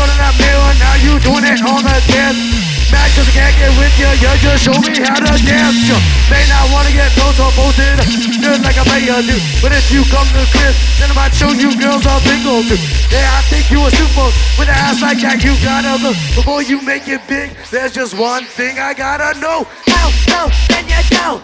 front of that mirror, now you doing it on the dance. Mad cause I can't get with you, you just show me how to dance. You may not wanna get close or posted, just like a mayor do. But if you come to Chris, then I might show you girls a bingo too. Yeah, I think you a super with an ass like that. You gotta look before you make it big. There's just one thing I gotta know. How can you tell